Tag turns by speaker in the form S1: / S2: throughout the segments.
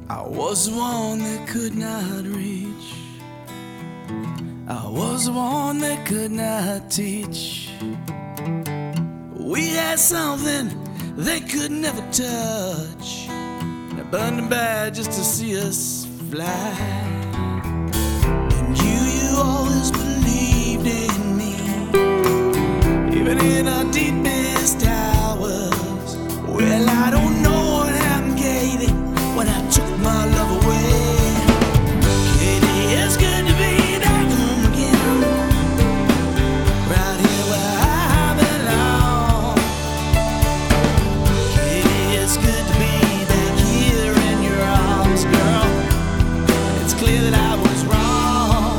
S1: I was the one that could not reach. I was the one that could not teach. We had something they could never touch. And I burned them bad just to see us fly. And you always believed in me, even in our deepest hours. Well, I don't know what happened, Katie, when I took my love away. Katie, it's good to be back home again, right here where I belong. Katie, it's good to be back here in your arms, girl. It's clear that I was wrong.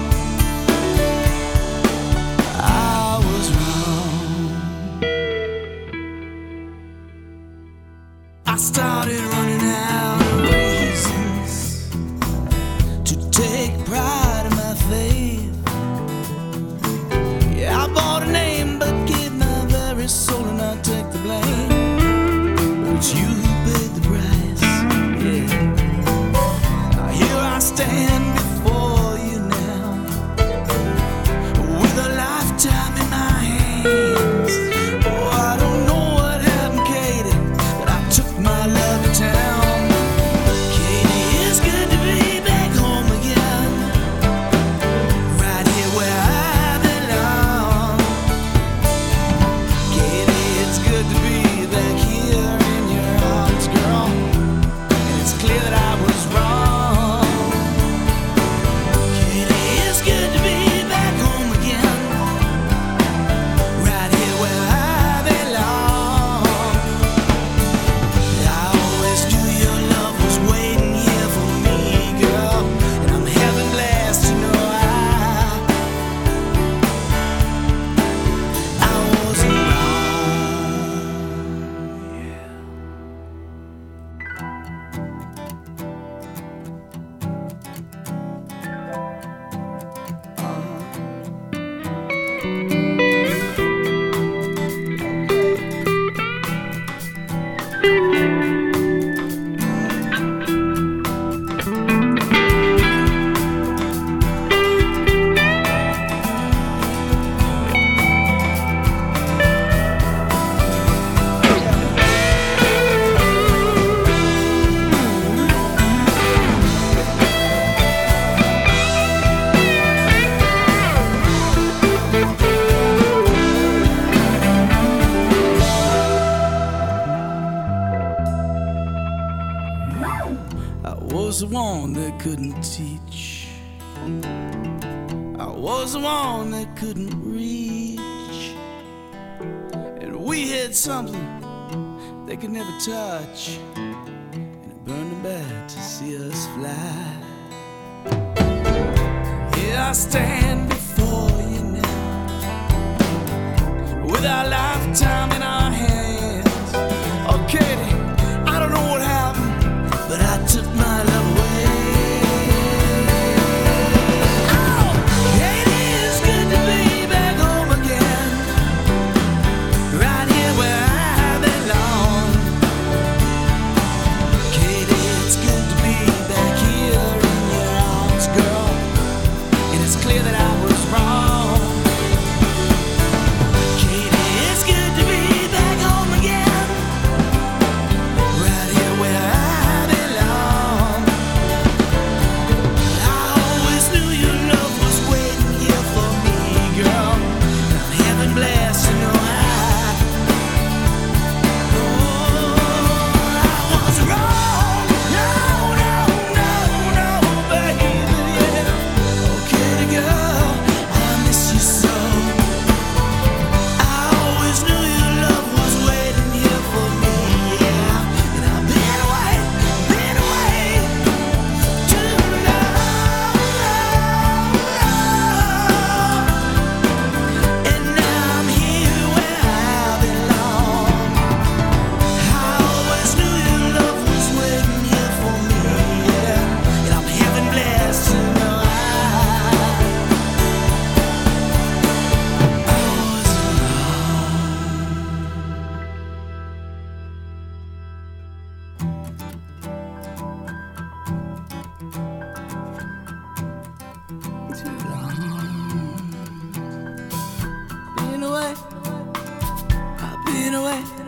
S1: I was wrong. I started running out of reasons to take pride in my faith. Yeah, I bought a name but gave my very soul, and I take the blame. But it's you who paid the price. Yeah. Now here I stand before you now, with a lifetime in my hands. Oh, I don't know what happened, Katie, but I took my love to town. Katie, it's good to be back home again, right here where I belong. Katie, it's good to be back here in your arms, girl. And it's clear that I was wrong. Katie, it's good to be back home again, right here where I belong. I always knew your love was waiting here for me, girl, and I'm heaven blessed to know I wasn't wrong. Yeah. I was the one that couldn't teach. I was the one that couldn't reach. And we had something they could never touch, and it burned them bad to see us fly. Here I stand before you now, with our lifetime in our hands. Oh, Katie, I don't know what happened, but I took my love away. Oh, Katie, it's good to be back home again, right here where I belong. Katie, it's good to be back here in your arms, girl, and it's clear that I was wrong. Katie, it's good to be away.